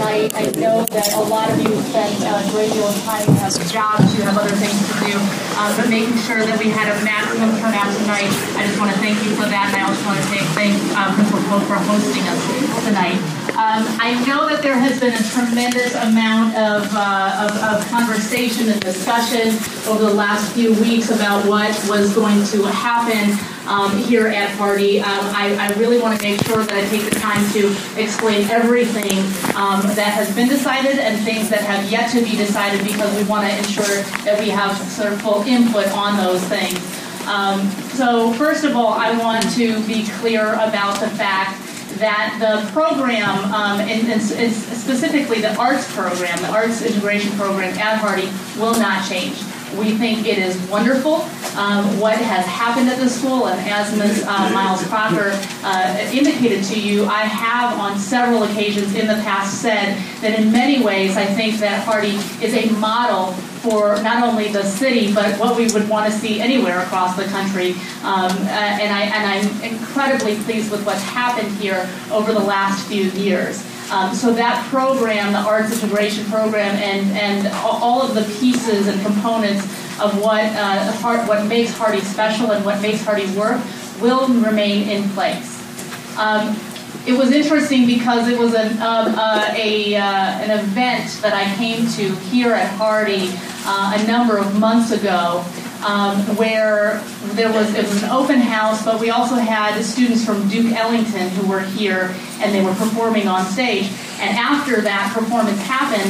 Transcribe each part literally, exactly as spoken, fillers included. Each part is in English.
tonight. I know that a lot of you spent a great deal of time, you have jobs, you have other things to do, um, but making sure that we had a maximum turnout tonight. I just want to thank you for that, and I also want to thank, thank uh, Principal Pope for hosting us tonight. Um, I know that there has been a tremendous amount of, uh, of, of conversation and discussion over the last few weeks about what was going to happen um, here at Hardy. Um, I, I really want to make sure that I take the time to explain everything um, that has been decided and things that have yet to be decided, because we want to ensure that we have sort of full input on those things. Um, so first of all, I want to be clear about the fact that the program, um, and, and specifically the arts program, the arts integration program at Hardy, will not change. We think it is wonderful um, what has happened at the school, and as Miz Uh, Miles Crocker uh, indicated to you, I have on several occasions in the past said that in many ways I think that Hardy is a model for not only the city, but what we would want to see anywhere across the country. Um, uh, and, I, and I'm incredibly pleased with what's happened here over the last few years. Um, so that program, the Arts Integration Program, and, and all of the pieces and components of what, uh, Hart, what makes Hardy special and what makes Hardy work will remain in place. Um, It was interesting because it was an, um, uh, a, uh, an event that I came to here at Hardy uh, a number of months ago, um, where there was, it was an open house, but we also had students from Duke Ellington who were here, and they were performing on stage. And after that performance happened,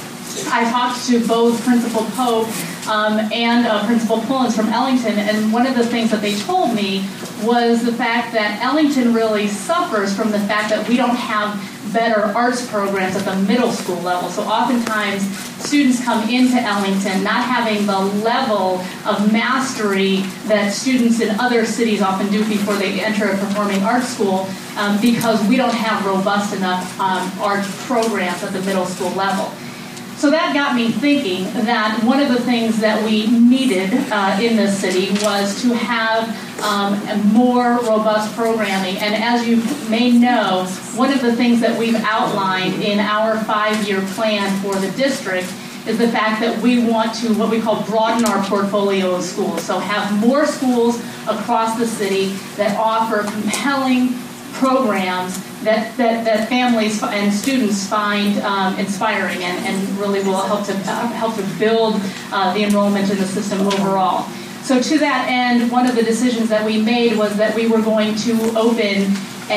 I talked to both Principal Pope um, and uh, Principal Pullins from Ellington, and one of the things that they told me was the fact that Ellington really suffers from the fact that we don't have better arts programs at the middle school level. So oftentimes students come into Ellington not having the level of mastery that students in other cities often do before they enter a performing arts school, um, because we don't have robust enough um, art programs at the middle school level. So that got me thinking that one of the things that we needed uh, in this city was to have um, a more robust programming. And as you may know, one of the things that we've outlined in our five-year plan for the district is the fact that we want to, what we call, broaden our portfolio of schools. So have more schools across the city that offer compelling programs that, that, that families and students find um, inspiring and, and really will help to uh, help to build uh, the enrollment in the system overall. So to that end, one of the decisions that we made was that we were going to open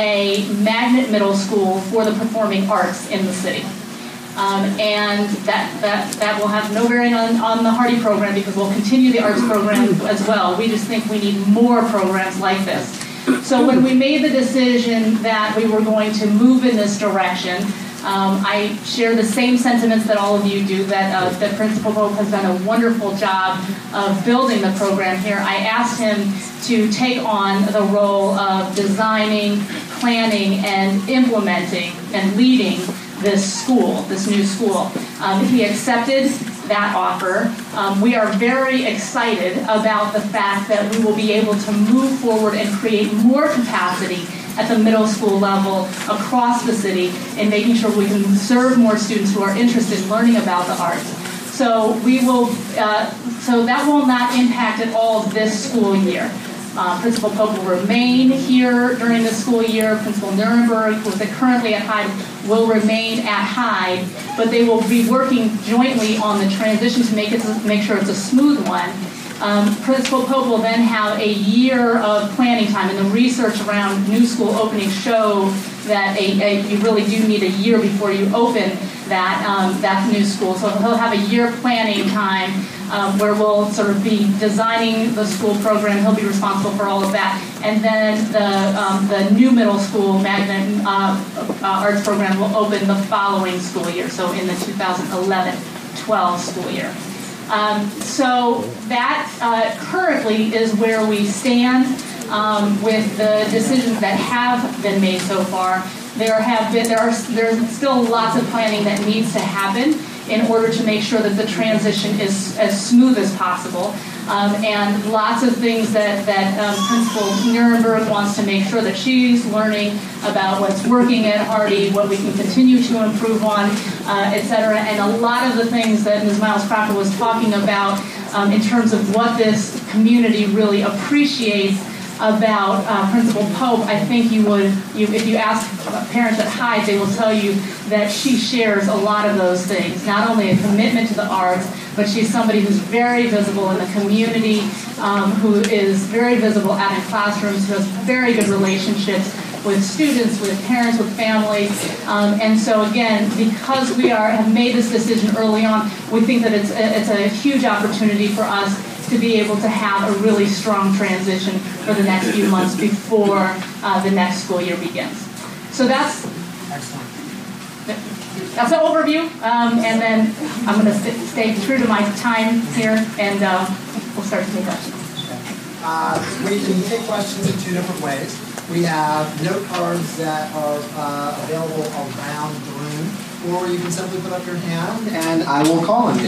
a magnet middle school for the performing arts in the city. Um, and that, that, that will have no bearing on, on the Hardy program, because we'll continue the arts program as well. We just think we need more programs like this. So when we made the decision that we were going to move in this direction, um, I share the same sentiments that all of you do, that, uh, that Principal Pope has done a wonderful job of building the program here. I asked him to take on the role of designing, planning, and implementing and leading this school, this new school. Um, he accepted that offer. Um, we are very excited about the fact that we will be able to move forward and create more capacity at the middle school level across the city, and making sure we can serve more students who are interested in learning about the arts. So we will. Uh, so that will not impact at all this school year. Uh, Principal Pope will remain here during the school year. Principal Nuremberg, who is currently at Hyde, will remain at Hyde, but they will be working jointly on the transition to make it to make sure it's a smooth one. Um, Principal Pope will then have a year of planning time, and the research around new school opening show that a, a, you really do need a year before you open that um, that new school. So he'll have a year planning time um, where we'll sort of be designing the school program. He'll be responsible for all of that, and then the um, the new middle school magnet uh, uh, arts program will open the following school year. So in the two thousand eleven twelve school year. Um, so that uh, currently is where we stand um, with the decisions that have been made so far. There have been there are there's still lots of planning that needs to happen in order to make sure that the transition is as smooth as possible. Um, and lots of things that, that um, Principal Nuremberg wants to make sure that she's learning about what's working at Hardy, what we can continue to improve on, uh, et cetera. And a lot of the things that Miz Miles Crocker was talking about um, in terms of what this community really appreciates about uh, Principal Pope, I think you would, you, if you ask parents at Hyde, they will tell you that she shares a lot of those things. Not only a commitment to the arts, but she's somebody who's very visible in the community, um, who is very visible out in classrooms, who has very good relationships with students, with parents, with families. Um, and so again, because we are have made this decision early on, we think that it's a, it's a huge opportunity for us to be able to have a really strong transition for the next few months before uh, the next school year begins. So that's excellent. That's an overview, um, and then I'm going to st stay true to my time here, and uh, we'll start to take questions. Uh, we can take questions in two different ways. We have note cards that are uh, available around the room, or you can simply put up your hand and I will call on you.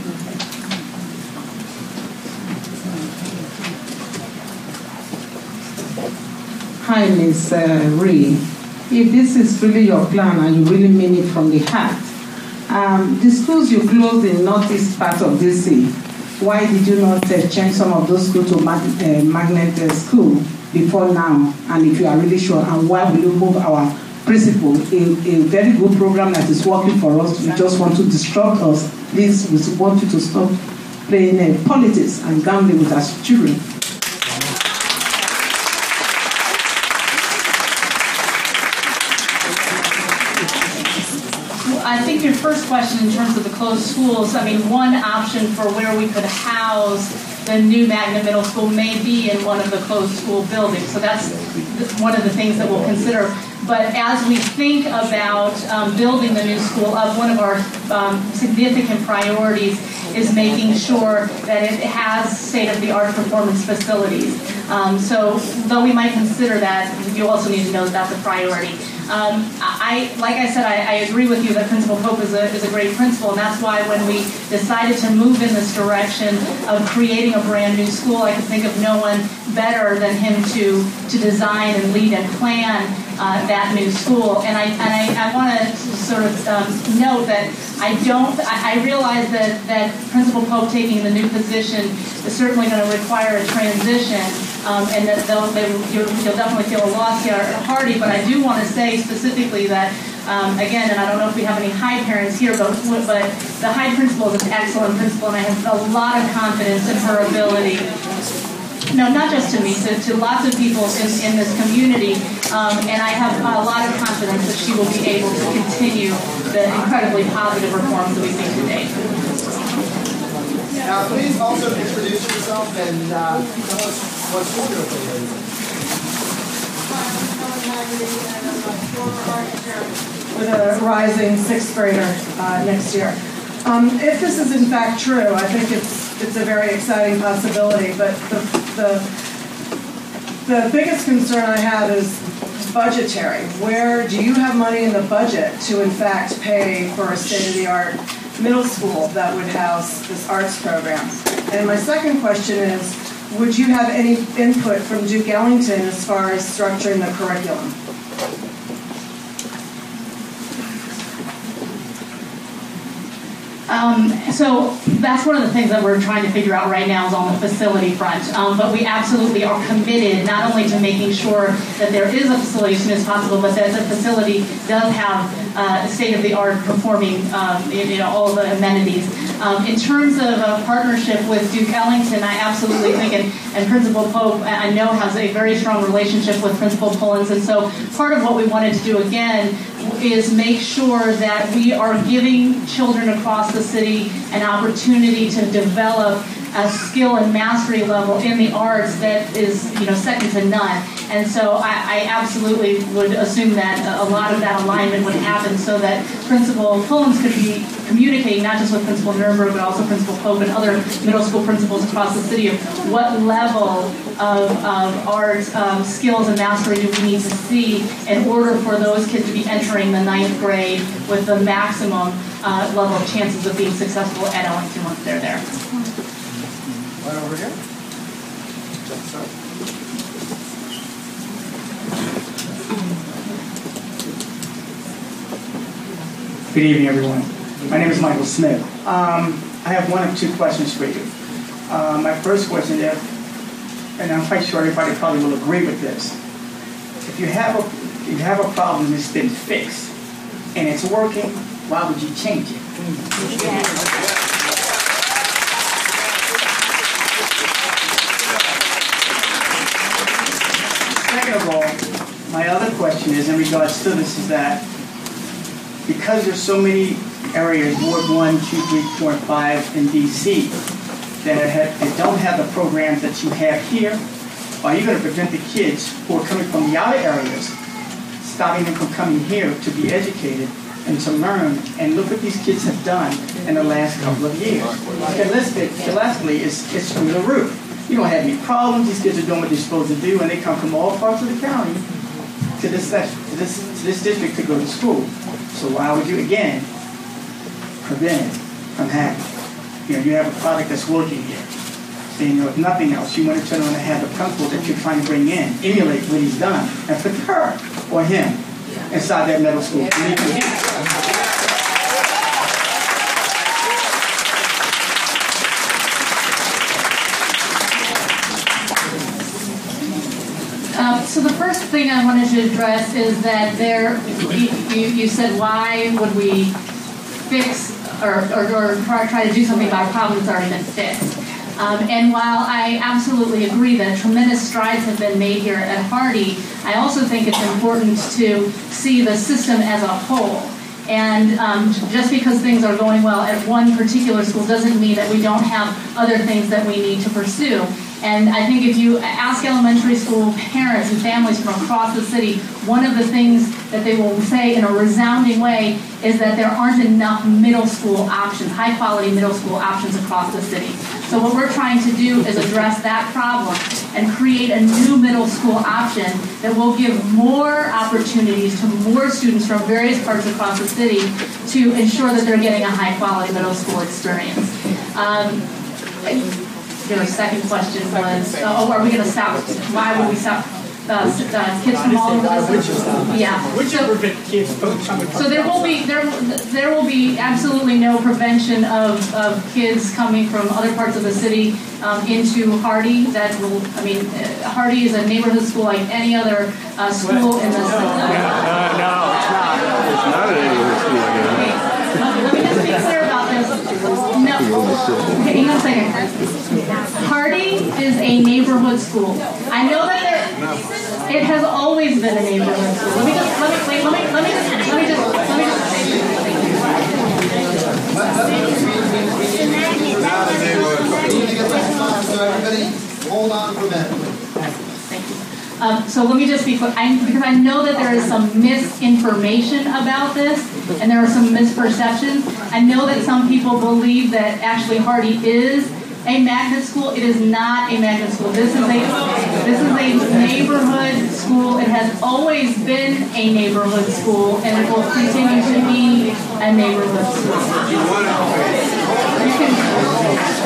Hi, Miz Uh, Ree. If this is really your plan and you really mean it from the heart, um, the schools you closed in northeast part of D C, why did you not uh, change some of those schools to mag uh, magnet uh, school before now? And if you are really sure, and why will you move our principal, a, a very good program that is working for us, you just want to disrupt us? Please, we want you to stop playing uh, politics and gambling with our children. I think your first question in terms of the closed schools, I mean, one option for where we could house the new Magnet Middle School may be in one of the closed school buildings. So that's one of the things that we'll consider. But as we think about um, building the new school up, one of our um, significant priorities is making sure that it has state-of-the-art performance facilities. Um, so though we might consider that, you also need to know that that's a priority. Um, I, like I said, I, I agree with you that Principal Pope is a, is a great principal, and that's why when we decided to move in this direction of creating a brand new school, I could think of no one better than him to, to design and lead and plan uh, that new school. And I, and I, I want to sort of um, note that I don't, I, I realize that, that Principal Pope taking the new position is certainly going to require a transition. Um, and that they'll, they, you'll, you'll definitely feel a loss here at Hardy, but I do want to say specifically that, um, again, and I don't know if we have any Hyde parents here, but, but the Hyde principal is an excellent principal, and I have a lot of confidence in her ability, no, not just to me, to, to lots of people in, in this community, um, and I have a lot of confidence that she will be able to continue the incredibly positive reforms that we've made today. Now, please also introduce yourself and uh, tell us what school you're affiliated with. With a rising sixth grader uh, next year. Um, if this is in fact true, I think it's it's a very exciting possibility. But the the, the biggest concern I have is budgetary. Where do you have money in the budget to in fact pay for a state-of-the-art middle school that would house this arts program? And my second question is, would you have any input from Duke Ellington as far as structuring the curriculum? Um, so that's one of the things that we're trying to figure out right now is on the facility front. Um, but we absolutely are committed not only to making sure that there is a facility as soon as possible, but that the facility does have uh, state-of-the-art performing, um, you know, all the amenities. Um, in terms of a partnership with Duke Ellington, I absolutely think, and, and Principal Pope, I know, has a very strong relationship with Principal Pullins. And so part of what we wanted to do, again, is make sure that we are giving children across the city an opportunity to develop a skill and mastery level in the arts that is, you know, second to none. And so I, I absolutely would assume that a lot of that alignment would happen so that Principal Pullins could be communicating not just with Principal Nuremberg, but also Principal Pope and other middle school principals across the city of what level of, of art um, skills and mastery do we need to see in order for those kids to be entering the ninth grade with the maximum uh, level of chances of being successful at Ellington once they're there. Right over here. Just so. Good evening, everyone. My name is Michael Smith. Um, I have one or two questions for you. Uh, my first question is, and I'm quite sure everybody probably will agree with this. If you have a, if you have a problem that's been fixed and it's working, why would you change it? Second of all, my other question is in regards to this is that because there's so many areas, Ward one, two, three, four, and five in D C that, have, that don't have the programs that you have here, are you going to prevent the kids who are coming from the outer areas, stopping them from coming here to be educated and to learn and look what these kids have done in the last couple of years? Realistically, it's, it's through the roof. You don't have any problems. These kids are doing what they're supposed to do, and they come from all parts of the county to this section, to this, to this district to go to school. So why would you, again, prevent it from happening? You know, you have a product that's working here. So, you know, if nothing else, you want to turn around and have the principal that you're trying to bring in emulate what he's done and put her or him inside that middle school. Um, so the first thing I wanted to address is that there, you, you said why would we fix or, or, or try to do something about a problem that's already been fixed. Um, and while I absolutely agree that tremendous strides have been made here at Hardy, I also think it's important to see the system as a whole. And um, just because things are going well at one particular school doesn't mean that we don't have other things that we need to pursue. And I think if you ask elementary school parents and families from across the city, one of the things that they will say in a resounding way is that there aren't enough middle school options, high-quality middle school options across the city. So what we're trying to do is address that problem and create a new middle school option that will give more opportunities to more students from various parts across the city to ensure that they're getting a high-quality middle school experience. Um, Your second question was, oh, are we going to stop? Why would we stop uh, uh, kids from all over the city? Yeah. Would you prevent kids from coming? So there will be there there will be absolutely no prevention of, of kids coming from other parts of the city um, into Hardy. That will, I mean, uh, Hardy is a neighborhood school like any other uh, school in the city. No, no, it's not. It's not a neighborhood school again. Let me just be clear about this. No. Okay, hang on a second. Hardy is a neighborhood school. I know that there, it has always been a neighborhood school. Let me just, let me, wait, let me, let me just, let me just, let me just say this. So everybody, hold on for a minute. Thank you. Um, so let me just be quick, I, because I know that there is some misinformation about this, and there are some misperceptions. I know that some people believe that actually Hardy is a magnet school. It is not a magnet school. This is a this is a neighborhood school. It has always been a neighborhood school, and it will continue to be a neighborhood school. You can,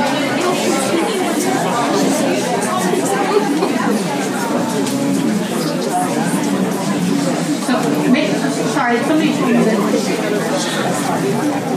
so, make, sorry, somebody told me that.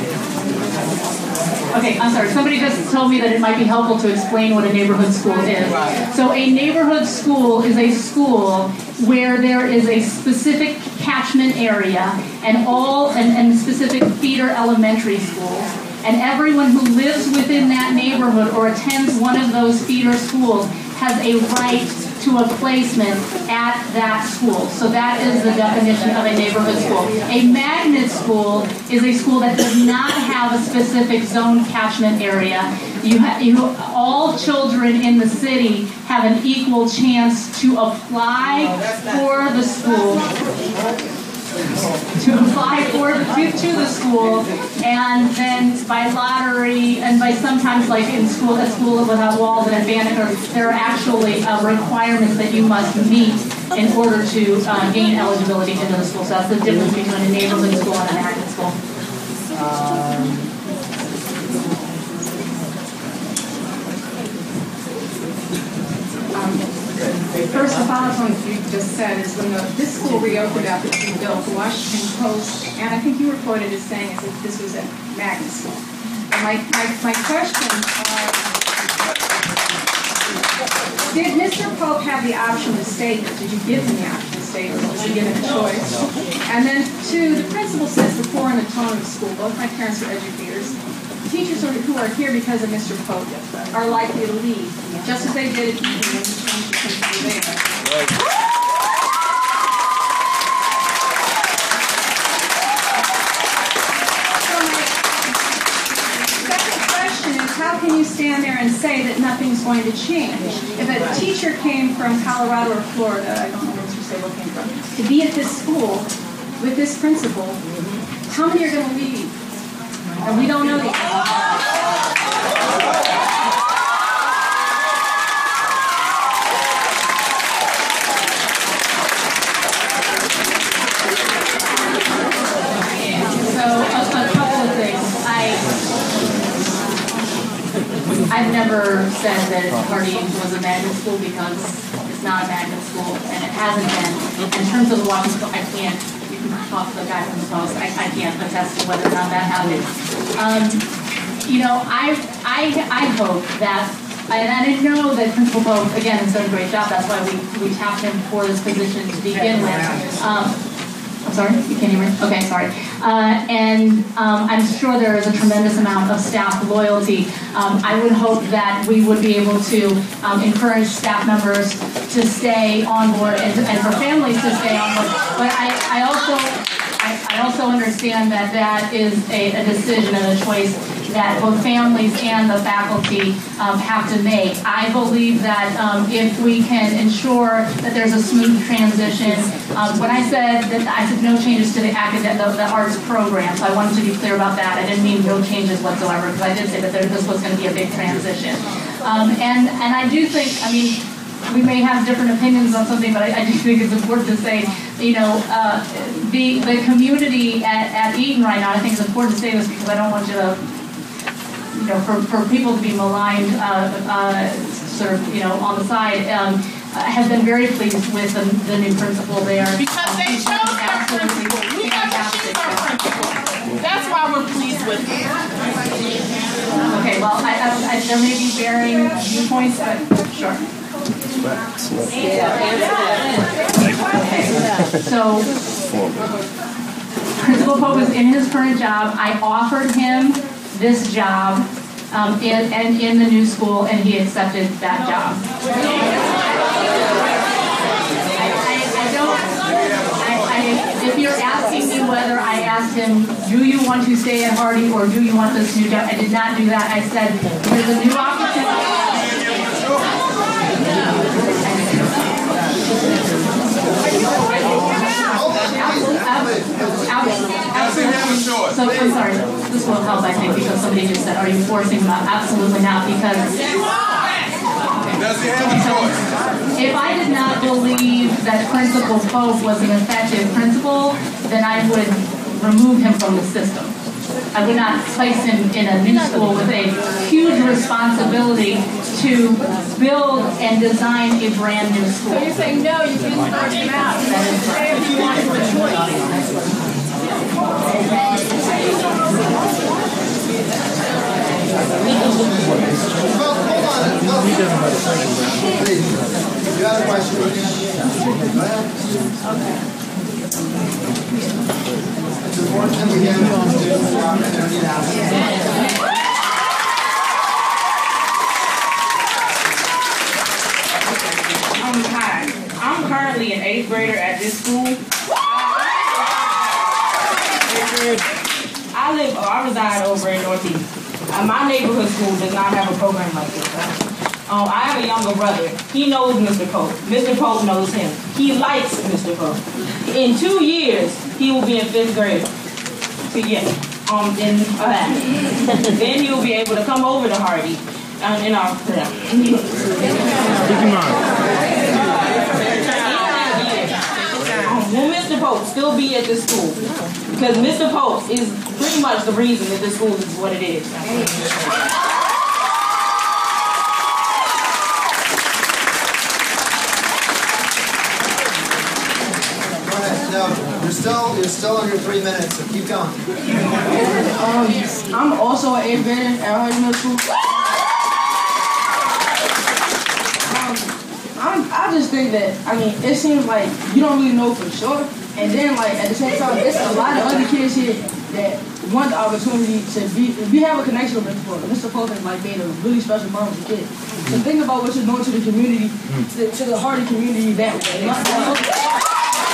Okay, I'm sorry. Somebody just told me that it might be helpful to explain what a neighborhood school is. So a neighborhood school is a school where there is a specific catchment area and all and, and specific feeder elementary schools. And everyone who lives within that neighborhood or attends one of those feeder schools has a right to a placement at that school. So that is the definition of a neighborhood school. A magnet school is a school that does not have a specific zone catchment area. You, ha- you all children in the city have an equal chance to apply for the school. to apply for to, to the school, and then by lottery, and by sometimes like in school, at School Without Walls and at Banneker, there are actually uh, requirements that you must meet in order to uh, gain eligibility into the school. So that's the difference between a neighborhood school and a magnet school. Um, First, to follow up on what you just said, is when the, this school reopened after being built, the Washington Post, and I think you were quoted as saying as if this was a magnet school. And my, my, my question are, did Mister Pope have the option to stay here? Did you give him the option to stay here, or was he given a choice? And then, two, the principal says the core and the tone of the school, both my parents are educators. Teachers who are here because of Mister Pope are likely to leave, just as they did at Eton when he changed the principal there. So my second question is, how can you stand there and say that nothing's going to change? If a teacher came from Colorado or Florida, I don't know where Mister Sable came from, to be at this school with this principal, how many are going to leave? And we don't know the So, a, a couple of things. I, I've never said that Hardy was a magnet school because it's not a magnet school, and it hasn't been. In terms of the Washington, I can't. Talk to the guy from the Post. I, I can't attest to whether or not that happened. Um, you know, I I I hope that, and I know that Principal Pope again has done a great job. That's why we we tapped him for this position to begin with. Um, I'm sorry, you can't hear me? Okay, sorry. Uh, and um, I'm sure there is a tremendous amount of staff loyalty. Um, I would hope that we would be able to um, encourage staff members to stay on board and, and for families to stay on board. But I, I also I, I also understand that that is a, a decision and a choice that both families and the faculty um, have to make. I believe that um, if we can ensure that there's a smooth transition, um, when I said that I said no changes to the academic, the, the arts program, so I wanted to be clear about that. I didn't mean no changes whatsoever, because I did say that there, this was going to be a big transition. Um, and, and I do think, I mean, we may have different opinions on something, but I, I do think it's important to say, you know, uh, the the community at, at Eton right now, I think it's important to say this because I don't want you to, you know, for, for people to be maligned, uh, uh, sort of, you know, on the side, um, uh, has been very pleased with the, the new principal there. Because they um, chose our principal. We have to choose our principal. That's why we're pleased with it. Okay, well, I, I, I, there may be varying viewpoints, but sure. Okay, so Principal Pope is in his current job. I offered him this job um, in, and in the new school, and he accepted that job. I, I don't, I, I, if you're asking me whether I asked him, do you want to stay at Hardy or do you want this new job, I did not do that. I said, there's a new opportunity. Absolutely. So I'm sorry, this will help, I think, because somebody just said, are you forcing him out? Absolutely not, because does he have a choice? If I did not believe that Principal Pope was an effective principal, then I would remove him from the system. I would not place him in a new school with a huge responsibility to build and design a brand new school. So you're saying no, you didn't force him out. That is correct. If you wanted a choice. Well, hold on. Please. You have a question? Go ahead. It's important that we give students the opportunity to ask. Um, hi. I'm currently an eighth grader at this school. I live, oh, I reside over in Northeast. Uh, my neighborhood school does not have a program like this. Um, I have a younger brother. He knows Mister Pope. Mister Pope knows him. He likes Mister Pope. In two years, he will be in fifth grade. So yeah, um, in uh, then he will be able to come over to Hardy um, in our program. um, will Mister Pope still be at this school? Because Mister Pope is pretty much the reason that this school is what it is. You're still under three minutes, so keep going. Um, I'm also an eighth grader at Hardy Middle School. Um, I'm, I just think that, I mean, it seems like you don't really know for sure. And then, like, at the same time, there's a lot of other kids here that want the opportunity to be, we have a connection with Mister Pope. Mister Pope has, like, made a really special bond with the kids. So think about what you're doing to the community, to, to the Hardy community that, that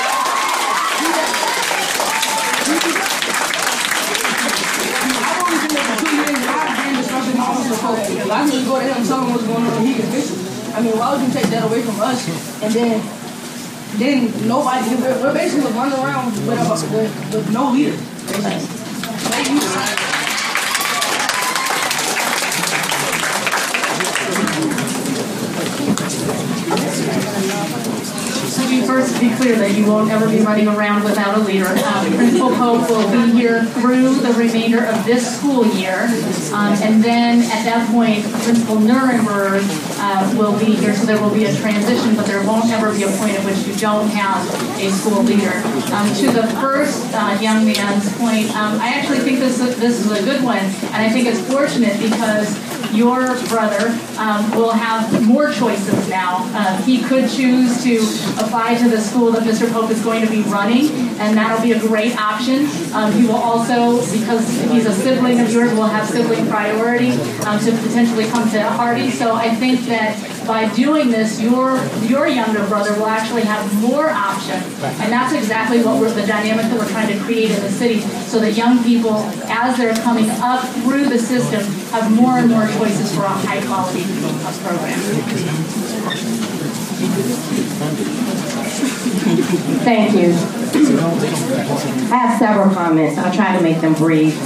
If I can just go to him and tell him what's going on, he can fix it. I mean, why would you take that away from us? And then, then nobody, we're, we're basically running around with, with, with no leader. Let me first be clear that you won't ever be running around without a leader. Um, Principal Pope will be here through the remainder of this school year, um, and then at that point, Principal Nuremberg uh, will be here, so there will be a transition, but there won't ever be a point at which you don't have a school leader. Um, to the first uh, young man's point, um, I actually think this, this is a good one, and I think it's fortunate because your brother um, will have more choices now. Uh, he could choose to apply to the school that Mister Pope is going to be running, and that'll be a great option. Um, he will also, because he's a sibling of yours, will have sibling priority um, to potentially come to Hardy. So I think that by doing this, your your younger brother will actually have more options, and that's exactly what we're, the dynamic that we're trying to create in the city, so that young people, as they're coming up through the system, have more and more choices for a high quality program. Thank you. I have several comments. I'll try to make them brief.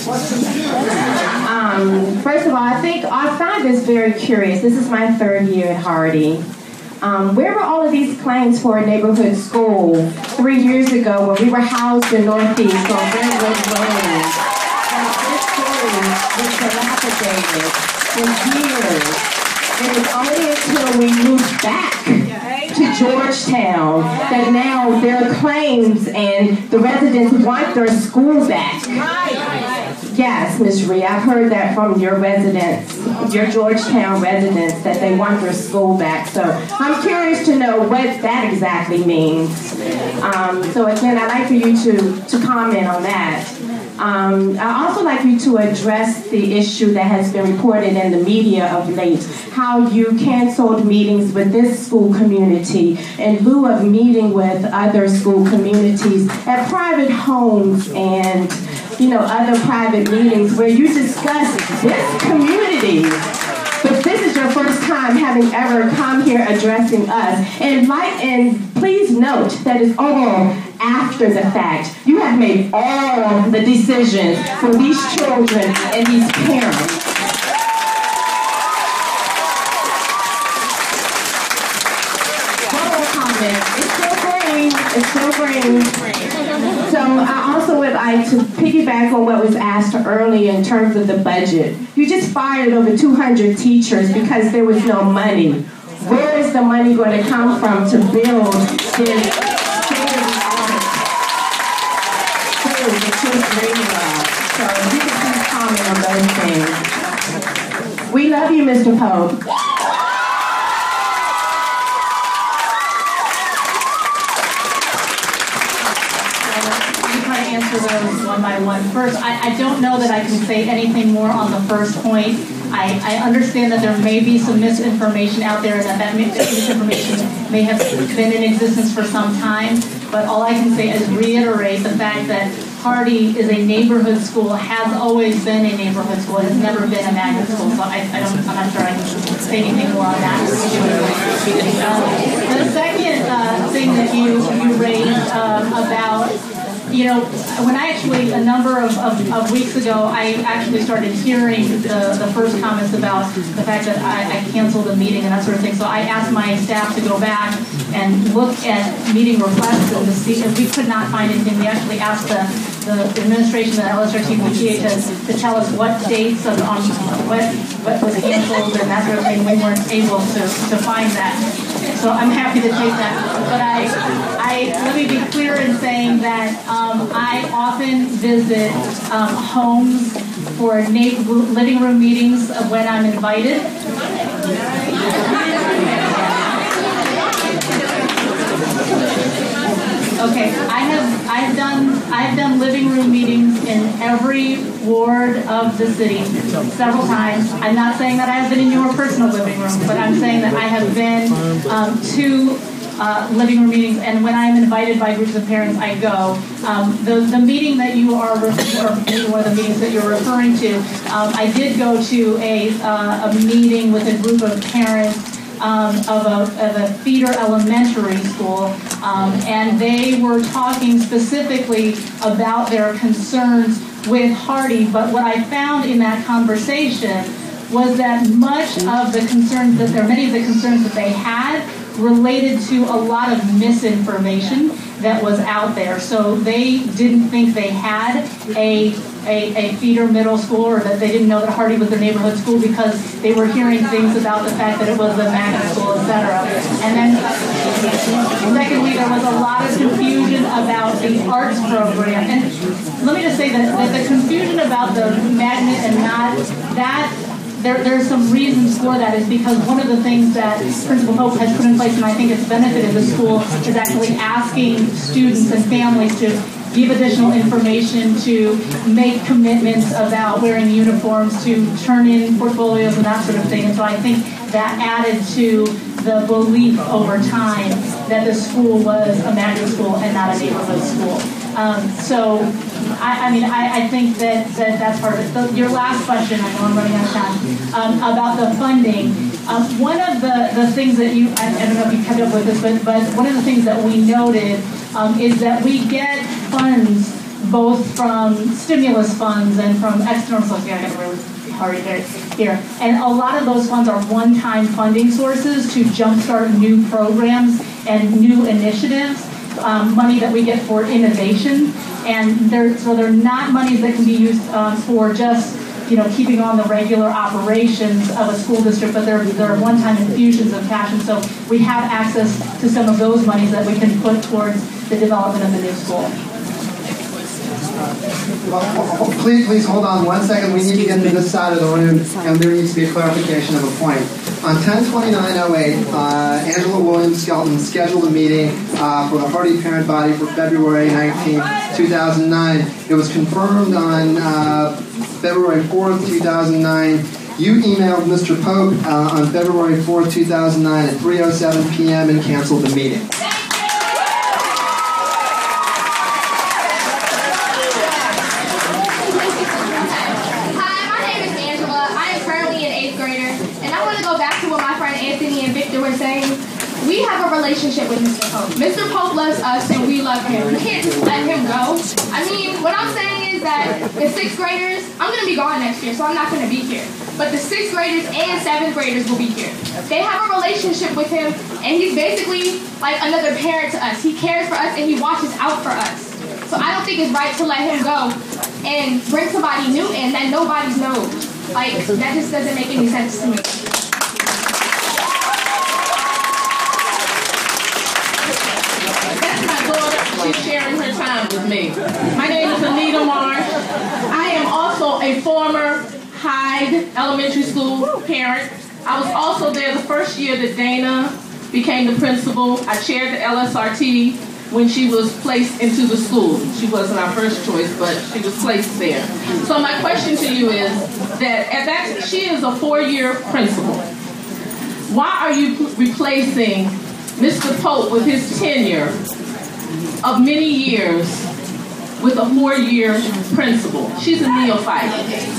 Um, first of all, I think I find this very curious. This is my third year at Hardy. Um, where were all of these claims for a neighborhood school three years ago when we were housed in Northeast on Redwood Lane? This school was dilapidated for years. It was only until we moved back to Georgetown that now there are claims and the residents want their school back. Yes, Miz Rhee, I've heard that from your residents, your Georgetown residents, that they want their school back. So I'm curious to know what that exactly means. Um, so again, I'd like for you to, to comment on that. Um, I'd also like you to address the issue that has been reported in the media of late, how you canceled meetings with this school community in lieu of meeting with other school communities at private homes and, you know, other private meetings where you discuss this community. But this is your first time having ever come here addressing us. And, like, and please note that it's all after the fact. You have made all the decisions for these children and these parents. One more comment. It's still green. It's still green. So I also would like to piggyback on what was asked earlier in terms of the budget. You just fired over two hundred teachers because there was no money. Where is the money going to come from to build this state-of-the-art school that you're dreaming of? So if you can please comment on those things. We love you, Mister Pope. Answer those one by one. First, I, I don't know that I can say anything more on the first point. I, I understand that there may be some misinformation out there and that that misinformation may have been in existence for some time, but all I can say is reiterate the fact that Hardy is a neighborhood school, has always been a neighborhood school, has never been a magnet school, so I, I don't, I'm not sure I can say anything more on that. Uh, the second uh, thing that you, you raised um, about You know, when I actually, a number of, of, of weeks ago, I actually started hearing the, the first comments about the fact that I, I canceled a meeting and that sort of thing. So I asked my staff to go back and look at meeting requests and to see if we could not find anything. We actually asked the, the administration, the L S R T P T A, to, to tell us what dates of um, what what was canceled and that sort of thing. We weren't able to, to find that. So I'm happy to take that. But I, I I, let me be clear in saying that um, I often visit um, homes for na- living room meetings when I'm invited. Okay, I have I've done I've done living room meetings in every ward of the city several times. I'm not saying that I have been in your personal living room, but I'm saying that I have been um, to uh, living room meetings, and when I'm invited by groups of parents, I go. Um, the the meeting that you are referring, or one of the meetings that you're referring to, um, I did go to a uh, a meeting with a group of parents. Um, of, a, of a feeder elementary school, um, and they were talking specifically about their concerns with Hardy. But what I found in that conversation was that much of the concerns that there, many of the concerns that they had related to a lot of misinformation that was out there. So they didn't think they had a, a, a feeder middle school, or that they didn't know that Hardy was a neighborhood school because they were hearing things about the fact that it was a magnet school, et cetera. And then secondly, there was a lot of confusion about the arts program. And let me just say that, that the confusion about the magnet and not that There, there are some reasons for that, is because one of the things that Principal Pope has put in place, and I think it's benefited the school, is actually asking students and families to give additional information, to make commitments about wearing uniforms, to turn in portfolios and that sort of thing. And so I think that added to the belief over time that the school was a magnet school and not a neighborhood school. Um, so, I, I mean, I, I think that, that that's part of it. So your last question, I know I'm running out of time, um, about the funding. Um, one of the, the things that you, I, I don't know if you kept up with this, but, but one of the things that we noted um, is that we get funds both from stimulus funds and from external sources. Yeah, I got really hard here. And a lot of those funds are one-time funding sources to jumpstart new programs and new initiatives. Um, money that we get for innovation, and they're, so they're not monies that can be used um, for just, you know, keeping on the regular operations of a school district, but they're, they're one-time infusions of cash, and so we have access to some of those monies that we can put towards the development of the new school. Well, please, please hold on one second. We need to get to this side of the room, and there needs to be a clarification of a point. On ten twenty-nine oh eight, uh, Angela Williams Skelton scheduled a meeting uh, for the Hardy parent body for February nineteenth, two thousand nine. It was confirmed on uh, February fourth, two thousand nine. You emailed Mister Pope uh, on February fourth, two thousand nine at three oh seven p.m. and canceled the meeting. We have a relationship with Mister Pope. Mister Pope loves us and we love him. We can't just let him go. I mean, what I'm saying is that the sixth graders, I'm going to be gone next year, so I'm not going to be here. But the sixth graders and seventh graders will be here. They have a relationship with him, and he's basically like another parent to us. He cares for us and he watches out for us. So I don't think it's right to let him go and bring somebody new in that nobody knows. Like, that just doesn't make any sense to me. She's sharing her time with me. My name is Anita Marsh. I am also a former Hyde Elementary School parent. I was also there the first year that Dana became the principal. I chaired the L S R T when she was placed into the school. She wasn't our first choice, but she was placed there. So my question to you is that at that she is a four-year principal. Why are you replacing Mister Pope with his tenure of many years with a four-year principal? She's a neophyte.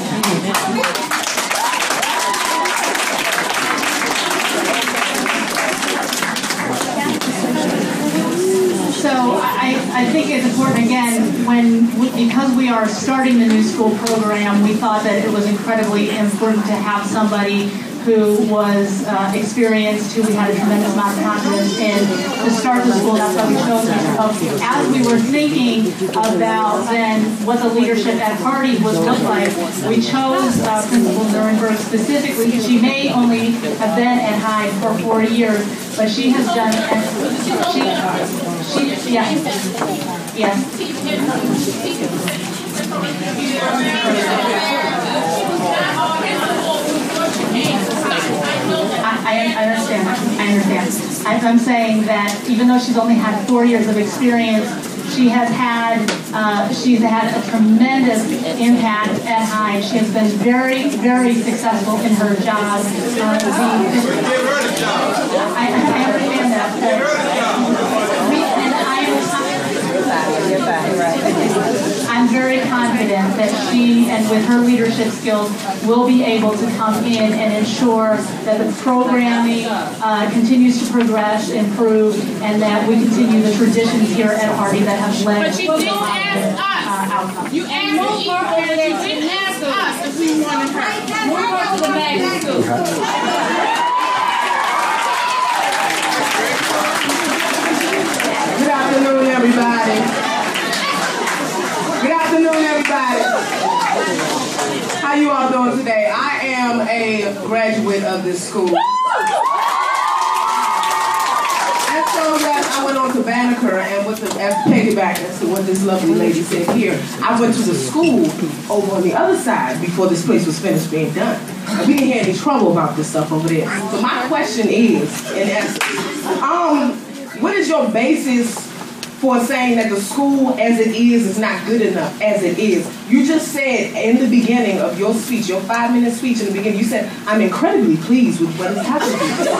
So I, I think it's important, again, when we, because we are starting the new school program, we thought that it was incredibly important to have somebody who was uh, experienced, who we had a tremendous amount of confidence in to start the school. That's why we chose Mister Pope. As we were thinking about then what the leadership at Hardy would look like, we chose uh, Principal Nuremberg specifically. She may only have been at Hyde for four years, but she has done she, She, yes. Yes. I, I understand. I understand. I, I'm saying that even though she's only had four years of experience, she has had uh, she's had a tremendous impact at Hyde. She has been very, very successful in her job. Uh, the, I, I understand that. We, and I, I'm very confident that she, and with her leadership skills, will be able to come in and ensure that the programming uh, continues to progress, improve, and that we continue the traditions here at Hardy that have led But you to didn't positive, ask us. uh, outcomes. You asked the E parents, you didn't ask us if we wanted her. Move her to the magnet school. Good afternoon, everybody. Good afternoon, everybody. How you all doing today? I am a graduate of this school. And so, yes, I went on to Banneker, and with the as piggyback as to what this lovely lady said here, I went to the school over on the other side before this place was finished being done. And we didn't hear any trouble about this stuff over there. So my question is, in essence, um, what is your basis for saying that the school as it is is not good enough as it is? You just said in the beginning of your speech, your five-minute speech in the beginning, you said, I'm incredibly pleased with what is happening.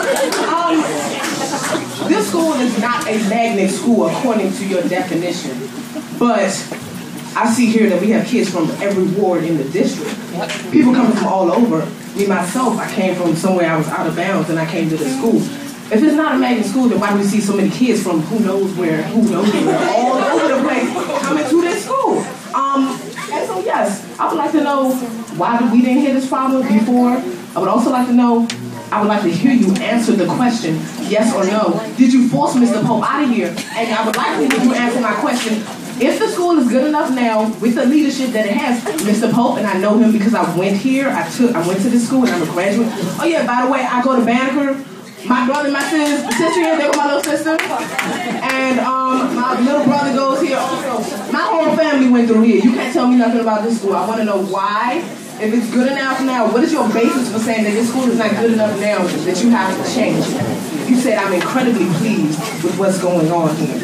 um, this school is not a magnet school according to your definition, but I see here that we have kids from every ward in the district. People coming from all over. Me, myself, I came from somewhere I was out of bounds and I came to the school. If it's not a magnet school, then why do we see so many kids from who knows where, who knows where, all over the place coming to this school? Um, and so yes, I would like to know why we didn't hear this problem before. I would also like to know, I would like to hear you answer the question, yes or no. Did you force Mister Pope out of here? And I would like to hear you answer my question. If the school is good enough now, with the leadership that it has, Mister Pope, and I know him because I went here, I took, I went to this school and I'm a graduate. Oh yeah, by the way, I go to Banneker. My brother and my sis, sister here, they were my little sister. And um, my little brother goes here also. My whole family went through here. You can't tell me nothing about this school. I want to know why. If it's good enough now, what is your basis for saying that this school is not good enough now that you have to change it? You said I'm incredibly pleased with what's going on here.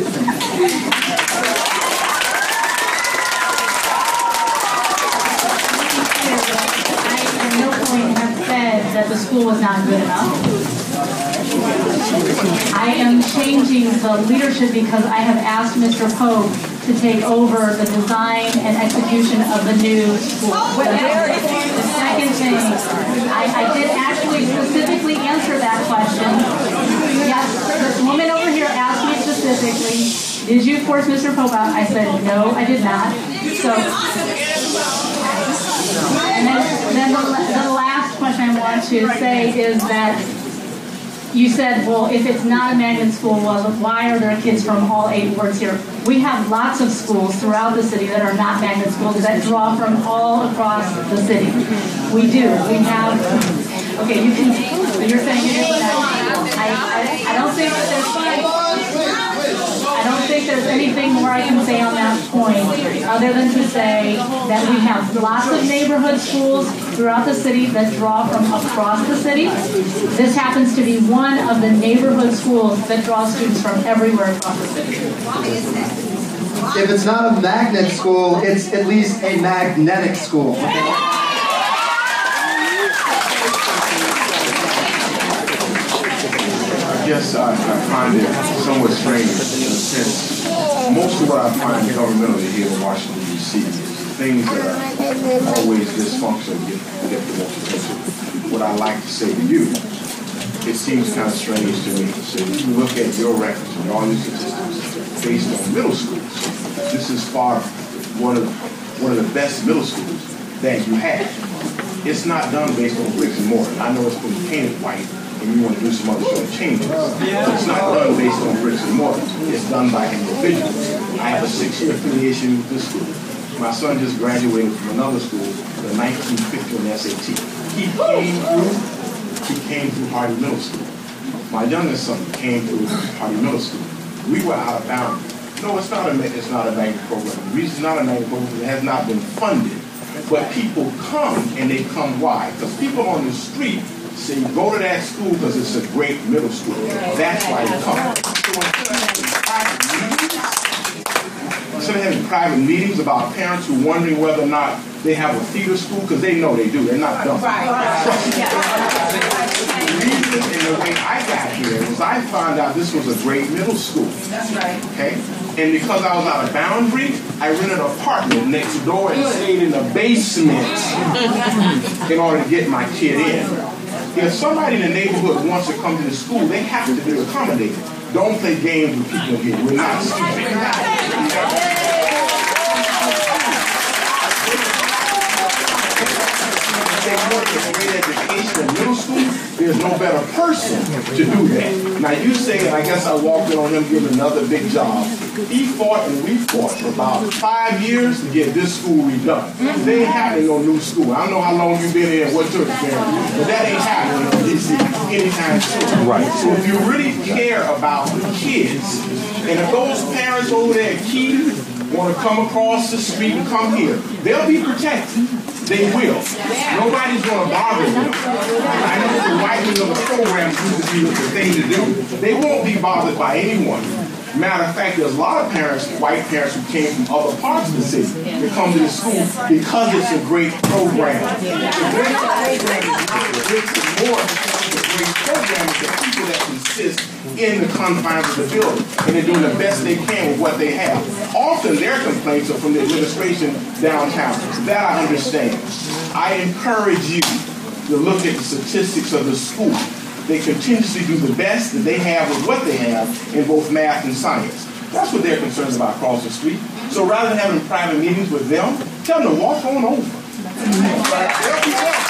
I at no point have said that the school was not good enough. I am changing the leadership because I have asked Mister Pope to take over the design and execution of the new school. The, the second thing, I, I did actually specifically answer that question. Yes, this woman over here asked me specifically, did you force Mister Pope out? I said, no, I did not. So, and then, then the, the last question I want to say is that you said, well, if it's not a magnet school, well, why are there kids from all eight wards here? We have lots of schools throughout the city that are not magnet schools that draw from all across the city. We do. We have, okay, you can, you're saying you didn't I, I, I don't think that there's I don't think there's anything more I can say on that point other than to say that we have lots of neighborhood schools throughout the city that draw from across the city. This happens to be one of the neighborhood schools that draws students from everywhere across the city. If it's not a magnet school, it's at least a magnetic school. Yes, I, I find it somewhat strange in a sense. Most of what I find governmentally here in Washington, D C is things that are always dysfunctional get, get the most attention. What I like to say to you, it seems kind of strange to me. So if you look at your records and all your statistics based on middle schools, this is far one of, one of the best middle schools that you have. It's not done based on bricks and mortar. I know it's been painted white, and you want to do some other sort of changes. But it's not done based on bricks and mortar. It's done by individuals. I have a six-year affiliation with this school. My son just graduated from another school, the nineteen fifty on S A T. He came through, he came through Hardy Middle School. My youngest son came through Hardy Middle School. we were out of bounds. No, it's not a it's not a magnet program. The reason it's not a magnet program is it has not been funded. But people come, and they come why? Because people on the street say, go to that school because it's a great middle school. That's why they come. So instead of having private meetings about parents who are wondering whether or not they have a feeder school, because they know they do. They're not dumb. Right. The reason and the way I got here was I found out this was a great middle school. That's right. Okay? And because I was out of boundary, I rented an apartment next door and stayed in the basement in order to get my kid in. If somebody in the neighborhood wants to come to the school, they have to be accommodated. Don't play games with people here. We're not stupid. They want a great education in middle school, there's no better person to do that. Now you say, and I guess I walked in on him giving another big job. He fought and we fought for about five years to get this school redone. They ain't having no new school. I don't know how long you've been here and what church you've been, but that ain't happening in D C anytime soon. Right. So if you really care about the kids, and if those parents over there at Keaton want to come across the street and come here, they'll be protected. They will. Nobody's going to bother them. I know the writing of the program used to be the thing to do. They won't be bothered by anyone. Matter of fact, there's a lot of parents, white parents, who came from other parts of the city that come to the school because it's a great program. The great program is bricks and mortar. The great program is the people that consist in the confines of the building, and they're doing the best they can with what they have. Often their complaints are from the administration downtown. That I understand. I encourage you to look at the statistics of the school. They continuously do the best that they have with what they have in both math and science. That's what they're concerned about across the street. So rather than having private meetings with them, tell them to walk on over. They'll be well.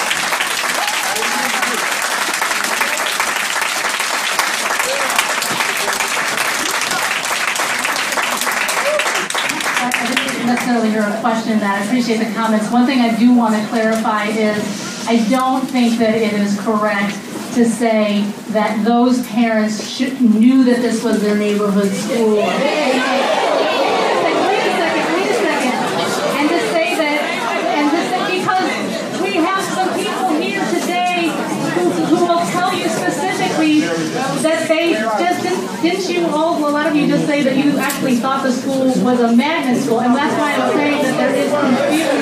Necessarily your question that I appreciate the comments. One thing I do want to clarify is I don't think that it is correct to say that those parents should, knew that this was their neighborhood school. Wait a second, wait a second, wait a second. And to say that, and to say, because we have some people here today who, who will tell you specifically that they just didn't, didn't you all, a lot of you just say that you actually thought the school was a magnet school, and that's why I'm saying that there is confusion.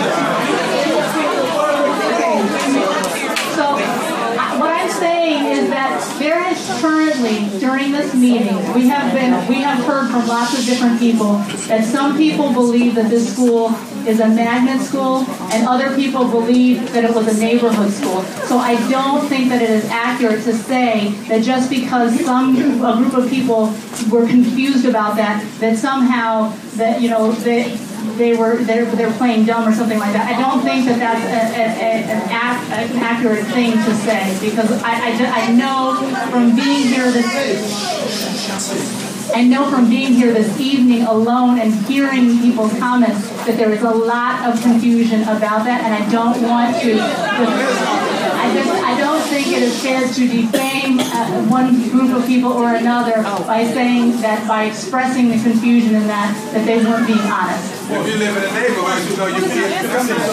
So, what I'm saying is that there is currently, during this meeting, we have been, we have heard from lots of different people that some people believe that this school is a magnet school, and other people believe that it was a neighborhood school. So I don't think that it is accurate to say that just because some a group of people were confused about that, that somehow that you know they. they were they're, they're playing dumb or something like that. I don't think that that's a, a, a, an, ac- an accurate thing to say, because I, I, I know from being here this I know from being here this evening alone and hearing people's comments that there is a lot of confusion about that, and I don't want to I just I don't think it is fair to defame uh, one group of people or another by saying that, by expressing the confusion in that, that they weren't being honest. If you live in a neighborhood, you know you can't.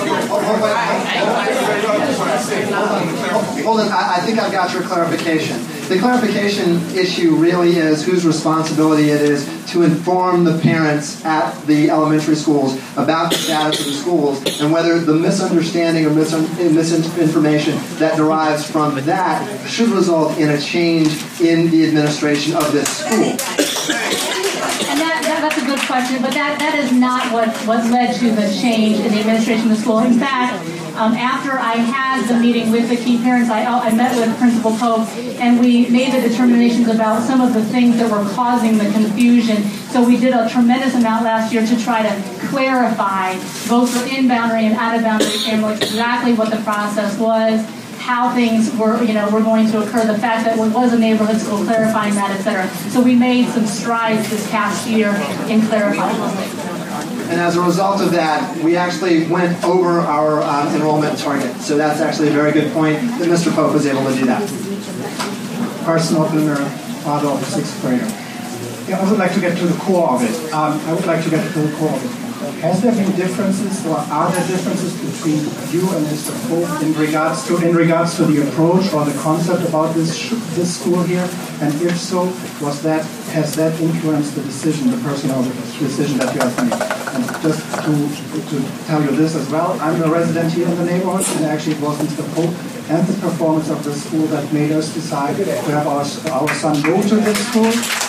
Hold on, I, I think I've got your clarification. The clarification issue really is whose responsibility it is to inform the parents at the elementary schools about the status of the schools, and whether the misunderstanding or misun- misinformation that derives from that should result in a change in the administration of this school. And that, that, that's a good question, but that, that is not what, what led to the change in the administration of the school. In fact, um, after I had the meeting with the key parents, I, I met with Principal Pope, and we made the determinations about some of the things that were causing the confusion. So we did a tremendous amount last year to try to clarify, both for in-boundary and out-of-boundary families, exactly what the process was, how things were, you know, were going to occur, the fact that it was a neighborhood school, clarifying that, et cetera. So we made some strides this past year in clarifying those things. And as a result of that, we actually went over our um, enrollment target. So that's actually a very good point that Mister Pope was able to do that. Carson Oppenheimer, Otto, sixth grader. Yeah, I would like to get to the core of it. Um, I would like to get to the core of it. Has there been differences, or are there differences between you and Mister Pope in regards to in regards to the approach or the concept about this sh this school here? And if so, was that has that influenced the decision, the personal decision that you have made? And just to to tell you this as well, I'm a resident here in the neighborhood, and actually it was Mister Pope and the performance of the school that made us decide to have our our son go to this school.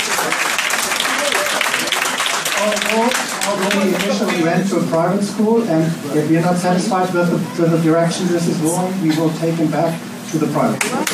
Although, although we initially went to a private school, and if we are not satisfied with the, with the direction this is going, we will take him back to the private school.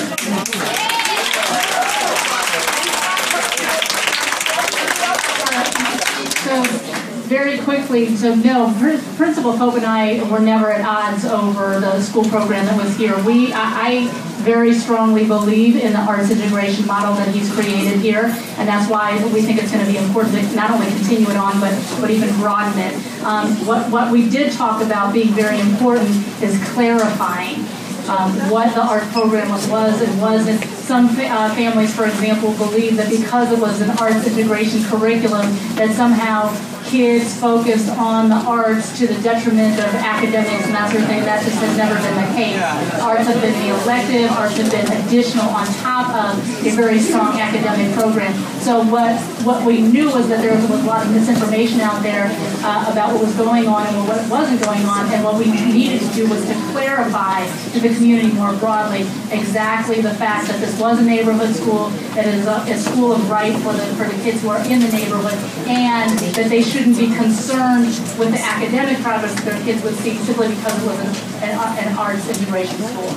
So, very quickly, so no, Principal Pope and I were never at odds over the school program that was here. We, I, I very strongly believe in the arts integration model that he's created here, and that's why we think it's going to be important to not only continue it on, but, but even broaden it. Um, what, what we did talk about being very important is clarifying um, what the art program was, was and wasn't. Some fa uh, families, for example, believe that because it was an arts integration curriculum, that somehow kids focused on the arts to the detriment of academics and that sort of thing. That just has never been the case. Arts have been the elective, arts have been additional on top of a very strong academic program. So what what we knew was that there was a lot of misinformation out there uh, about what was going on and what wasn't going on, and what we needed to do was to clarify to the community more broadly exactly the fact that this was a neighborhood school, that it is a, a school of right for the, for the kids who are in the neighborhood, and that they should shouldn't be concerned with the academic progress that their kids would see simply because it was an, an, an arts integration school.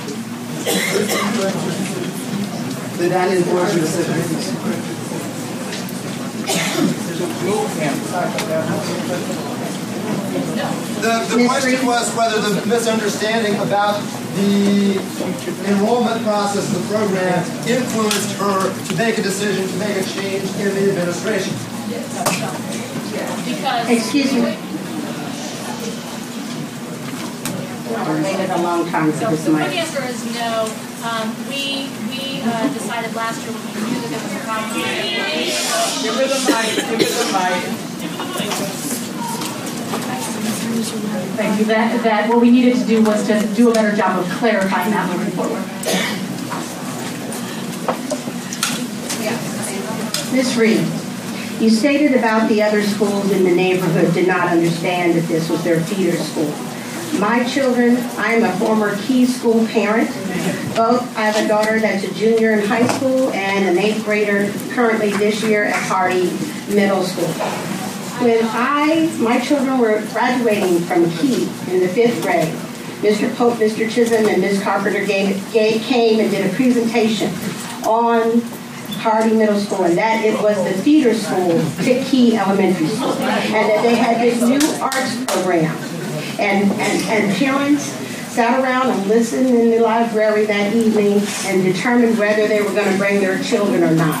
Did that influence your decision? The, the question was whether the misunderstanding about the enrollment process of the program influenced her to make a decision, to make a change in the administration. Because excuse me. I've waited a long time for this So the mic. quick answer is no. Um, we we uh, decided last year when we knew that there was a problem. Give her the mic. Give her the mic. Thank you. That that what we needed to do was to do a better job of clarifying that moving forward. Miz Reed, you stated about the other schools in the neighborhood did not understand that this was their feeder school. My children, I'm a former Key School parent. Both, I have a daughter that's a junior in high school and an eighth grader currently this year at Hardy Middle School. When I, my children were graduating from Key in the fifth grade, Mister Pope, Mister Chisholm, and Miz Carpenter gave, gave, came and did a presentation on Hardy Middle School, and that it was the feeder school to Key Elementary School, and that they had this new arts program. And, and, and parents sat around and listened in the library that evening and determined whether they were going to bring their children or not.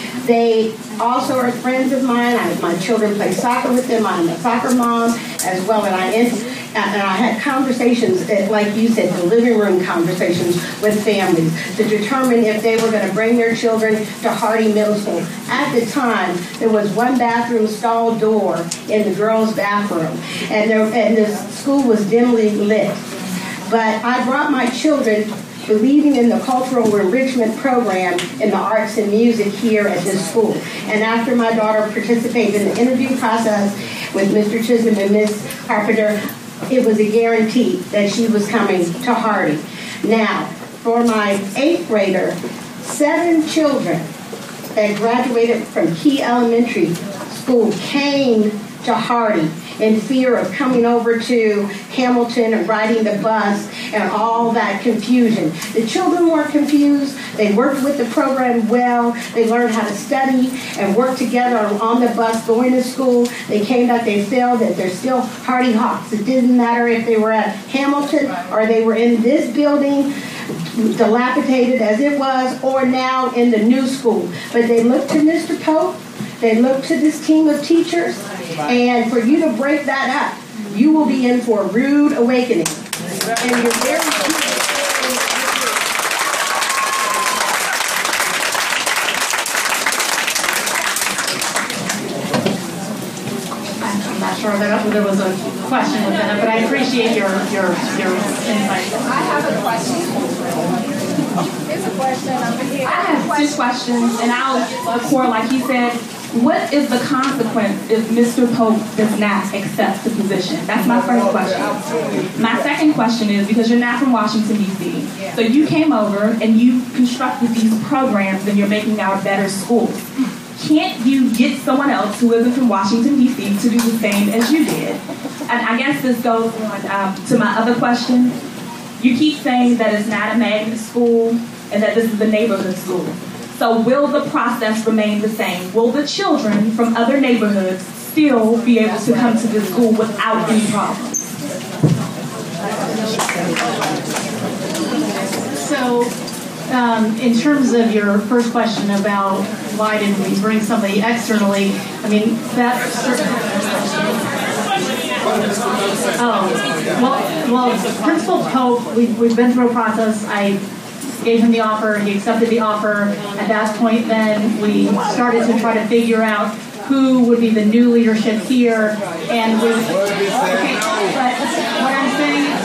They also are friends of mine. I, my children play soccer with them. I'm a soccer mom as well, and I and I had conversations, like you said, the living room conversations with families to determine if they were going to bring their children to Hardy Middle School. At the time, there was one bathroom stall door in the girls' bathroom, and there, and the school was dimly lit. But I brought my children believing in the cultural enrichment program in the arts and music here at this school. And after my daughter participated in the interview process with Mister Chisholm and Miz Carpenter, it was a guarantee that she was coming to Hardy. Now, for my eighth grader, seven children that graduated from Key Elementary School came to Hardy in fear of coming over to Hamilton and riding the bus and all that confusion. The children weren't confused. They worked with the program well. They learned how to study and work together on the bus going to school. They came back, they felt that they're still Hardy Hawks. It didn't matter if they were at Hamilton or they were in this building, dilapidated as it was, or now in the new school. But they looked to Mister Pope. They look to this team of teachers, and for you to break that up, you will be in for a rude awakening. And you're very sure that there was a question within it, but I appreciate your your your insight. I have a question. Here's a question over here. I have two questions, and I'll accord, like he said, what is the consequence if Mister Pope does not accept the position? That's my first question. My second question is, because you're not from Washington, D C, so you came over and you constructed these programs and you're making our better schools. Can't you get someone else who isn't from Washington, D C to do the same as you did? And I guess this goes on um, to my other question. You keep saying that it's not a magnet school and that this is a neighborhood school. So will the process remain the same? Will the children from other neighborhoods still be able to come to this school without any problems? So, um, in terms of your first question about why did we bring somebody externally, I mean, that Oh, well, well, Principal Pope, we, we've been through a process. I gave him the offer, he accepted the offer. At that point then, we started to try to figure out who would be the new leadership here. And we, okay, but what I'm saying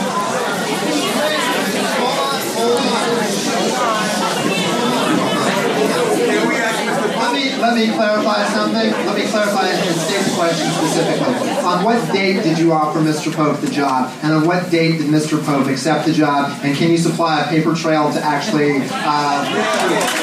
Let me, let me clarify something. Let me clarify and state the question specifically. On what date did you offer Mister Pope the job? And on what date did Mister Pope accept the job? And can you supply a paper trail to actually... Uh,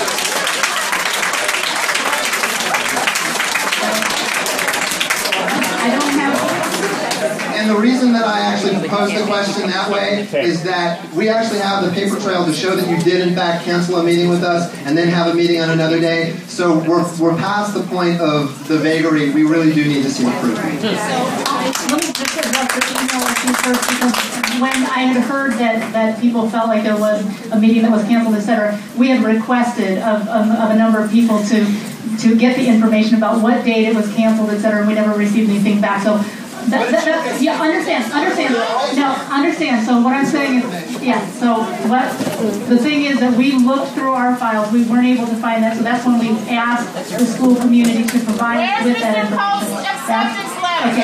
And the reason that I actually posed the question that way is that we actually have the paper trail to show that you did in fact cancel a meeting with us and then have a meeting on another day. So we're, we're past the point of the vagary. We really do need to see the proof. So, let me just address the email issue first, because when I had heard that, that people felt like there was a meeting that was canceled, et cetera, we had requested of, of, of a number of people to, to get the information about what date it was canceled, et cetera, and we never received anything back. So That, that, that, yeah, understand, understand. No, understand. So what I'm saying is, yeah, so what, the thing is that we looked through our files, we weren't able to find that, so that's when we asked the school community to provide us with that information. That's, okay.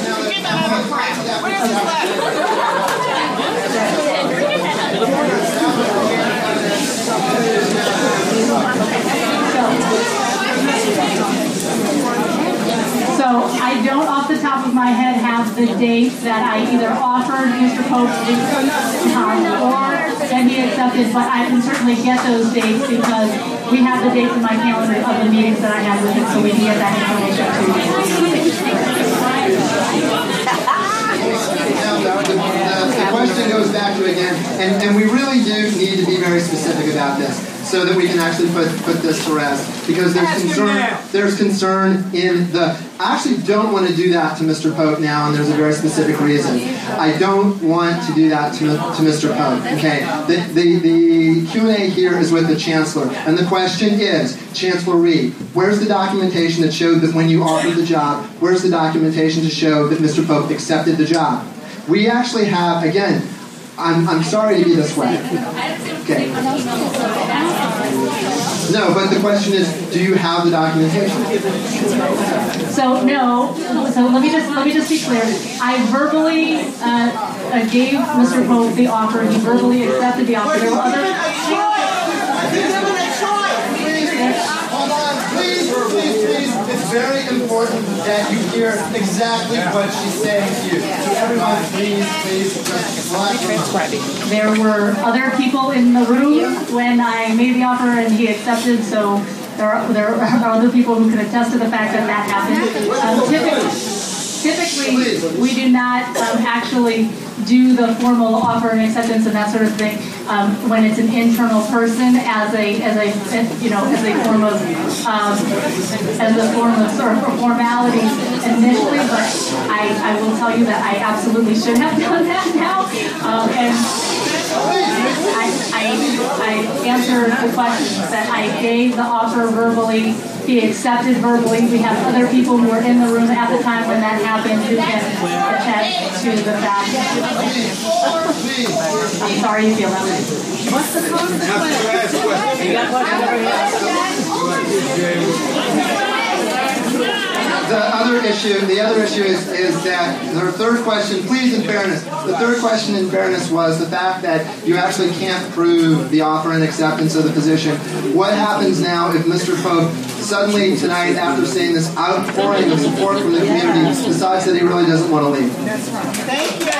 So I don't, off the top of my head, have the dates that I either offered Mister Pope um, or that he accepted, but I can certainly get those dates because we have the dates in my calendar of the meetings that I had with him, so we can get that information to you. Now, the, the, the question goes back to again, and, and we really do need to be very specific about this, so that we can actually put, put this to rest. Because there's concern, there's concern in the... I actually don't want to do that to Mister Pope now, and there's a very specific reason. I don't want to do that to, to Mister Pope, okay? The, the, the Q and A here is with the Chancellor, and the question is, Chancellor Reed, where's the documentation that showed that when you offered the job, where's the documentation to show that Mister Pope accepted the job? We actually have, again, I'm, I'm sorry to be this way. Okay. No, but the question is, do you have the documentation? So no. So let me just let me just be clear. I verbally uh, gave Mister Pope the offer. He verbally accepted the offer. There were other. Hold on, please, please, please. It's very important that you hear exactly what she's saying to you. So everyone, please, please, just relax. There were other people in the room when I made the offer and he accepted, so there are, there are other people who can attest to the fact that that happened. Um, typically, typically, we do not um, actually do the formal offer and acceptance and that sort of thing um, when it's an internal person as a as a you know as a form of um, as a form of sort of formality initially. But I, I will tell you that I absolutely should have done that now. Um, and I, I I answered the questions that I gave the offer verbally. He accepted verbally. We have other people who were in the room at the time when that happened who can attest to the fact. I'm sorry you feel that way. What's the consequence? The other issue, the other issue is, is that her third question, please in fairness, the third question in fairness was the fact that you actually can't prove the offer and acceptance of the position. What happens now if Mister Pope suddenly tonight, after seeing this outpouring of support from the community, decides that he really doesn't want to leave? That's right. Thank you.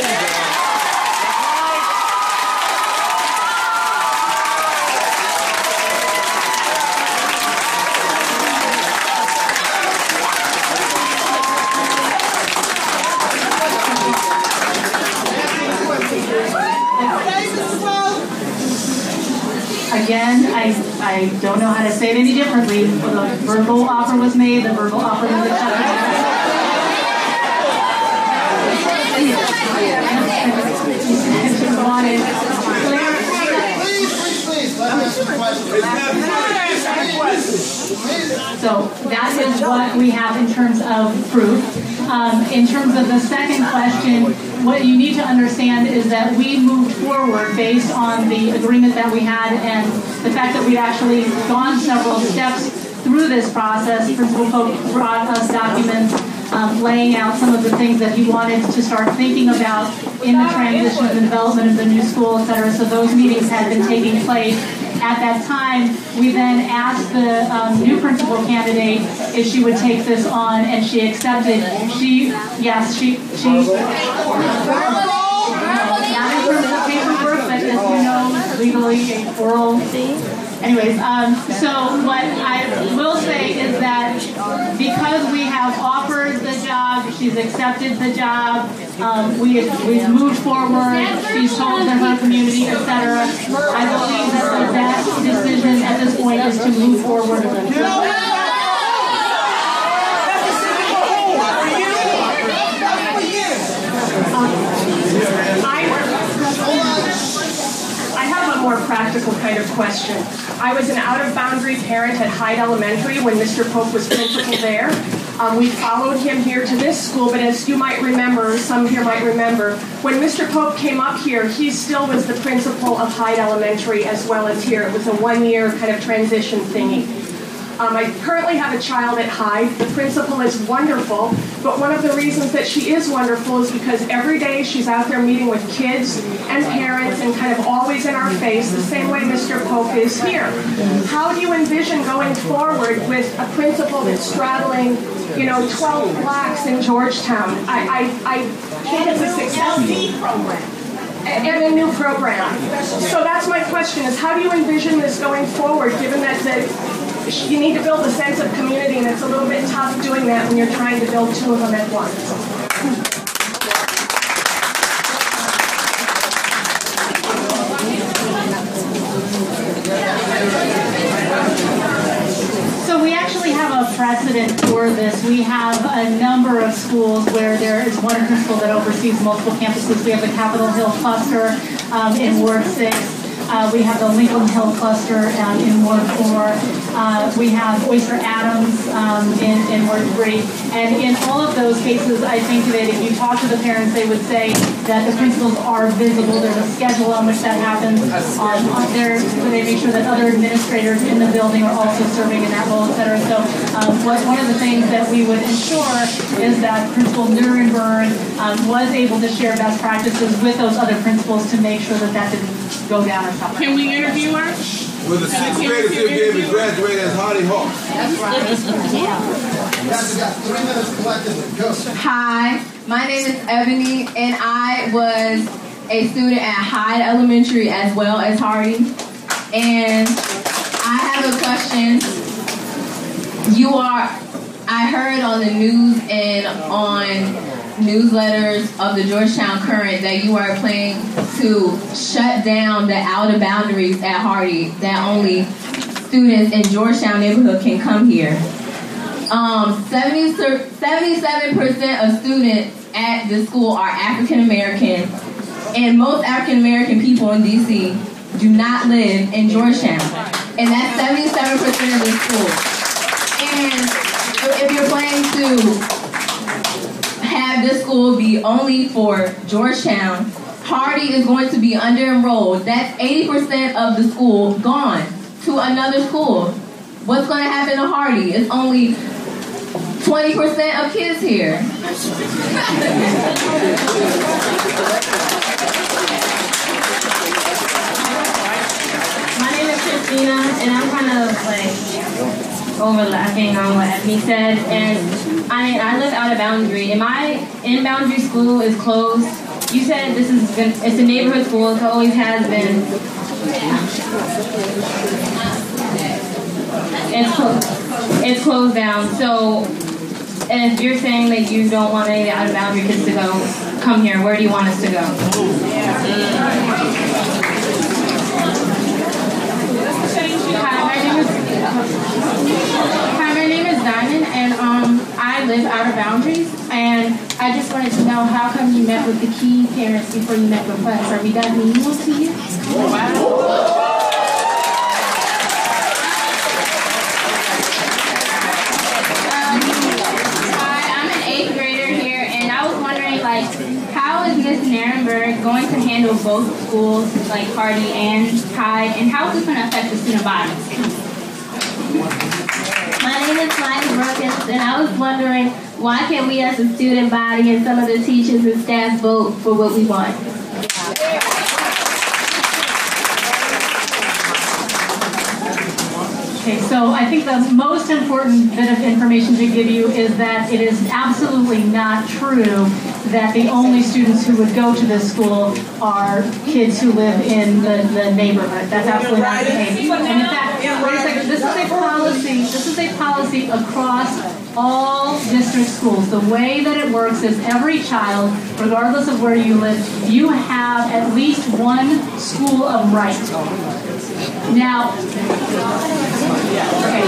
Again, I, I don't know how to say it any differently. The verbal offer was made, the verbal offer was accepted. So that is what we have in terms of proof. Um, in terms of the second question, what you need to understand is that we moved forward based on the agreement that we had and the fact that we'd actually gone several steps through this process. Principal Pope brought us documents um, laying out some of the things that he wanted to start thinking about in the transition and development of the new school, et cetera. So those meetings had been taking place. At that time, we then asked the um, new principal candidate if she would take this on, and she accepted. She, yes, she, she. Not in terms of paperwork, but as you know, legally, oral. Anyways, um, so what I will say is that because we have offered the job, she's accepted the job, um, we, we've moved forward, she's told to her community, et cetera. I believe that the best decision at this point is to move forward with it. I have a more practical kind of question. I was an out-of-boundary parent at Hyde Elementary when Mister Pope was principal there. Um, we followed him here to this school, but as you might remember, some here might remember, when Mister Pope came up here, he still was the principal of Hyde Elementary as well as here. It was a one-year kind of transition thingy. Um, I currently have a child at Hyde. The principal is wonderful, but one of the reasons that she is wonderful is because every day she's out there meeting with kids and parents and kind of always in our face, the same way Mister Pope is here. How do you envision going forward with a principal that's straddling, you know, twelve blocks in Georgetown? I, I, I think it's a success program. And a new program. So that's my question, is how do you envision this going forward, given that the you need to build a sense of community, and it's a little bit tough doing that when you're trying to build two of them at once. So we actually have a precedent for this. We have a number of schools where there is one principal that oversees multiple campuses. We have the Capitol Hill cluster um, in Ward six. Uh, we have the Lincoln Hill cluster um, in Ward four. Uh, we have Oyster Adams um, in, in Ward three. And in all of those cases, I think that if you talk to the parents, they would say that the principals are visible. There's a schedule on which that happens. On, on there, they make sure that other administrators in the building are also serving in that role, et cetera. So um, what, one of the things that we would ensure is that Principal Nuremberg um, was able to share best practices with those other principals to make sure that that didn't go down or something. Can we interview her? Will the sixth graders still be able to graduate as Hardy Hawk? That's right. Hi, my name is Ebony, and I was a student at Hyde Elementary as well as Hardy. And I have a question. You are, I heard on the news and on newsletters of the Georgetown Current that you are planning to shut down the outer boundaries at Hardy, that only students in Georgetown neighborhood can come here. Um, seventy, seventy-seven percent of students at the school are African American, and most African American people in D C do not live in Georgetown, and that's seventy-seven percent of the school. And if you're planning to have this school be only for Georgetown, Hardy is going to be under-enrolled. That's eighty percent of the school gone to another school. What's going to happen to Hardy? It's only twenty percent of kids here. My name is Christina, and I'm kind of like overlapping on what Ebony said. And I mean, I live out of Boundary, and my in-Boundary school is closed. You said this is been, it's a neighborhood school. It always has been. It's closed. It's closed down. So, if you're saying that you don't want any out of Boundary kids to go, come here. Where do you want us to go? Hi, my name is Hi, my name is Diamond, and um, I live out of Boundaries. And I just wanted to know, how come you met with the key parents before you met with us? Are we that meaningful to you? How is Miz Narenberg going to handle both schools, like Hardy and Hyde, and how is this going to affect the student body? My name is Maya Brookins, and I was wondering, why can't we as a student body and some of the teachers and staff vote for what we want? Okay, so I think the most important bit of information to give you is that it is absolutely not true that the only students who would go to this school are kids who live in the, the neighborhood. That's absolutely not the case. And in fact, wait a second, this is a policy, this is a policy across all district schools. The way that it works is every child, regardless of where you live, you have at least one school of right. Now, okay.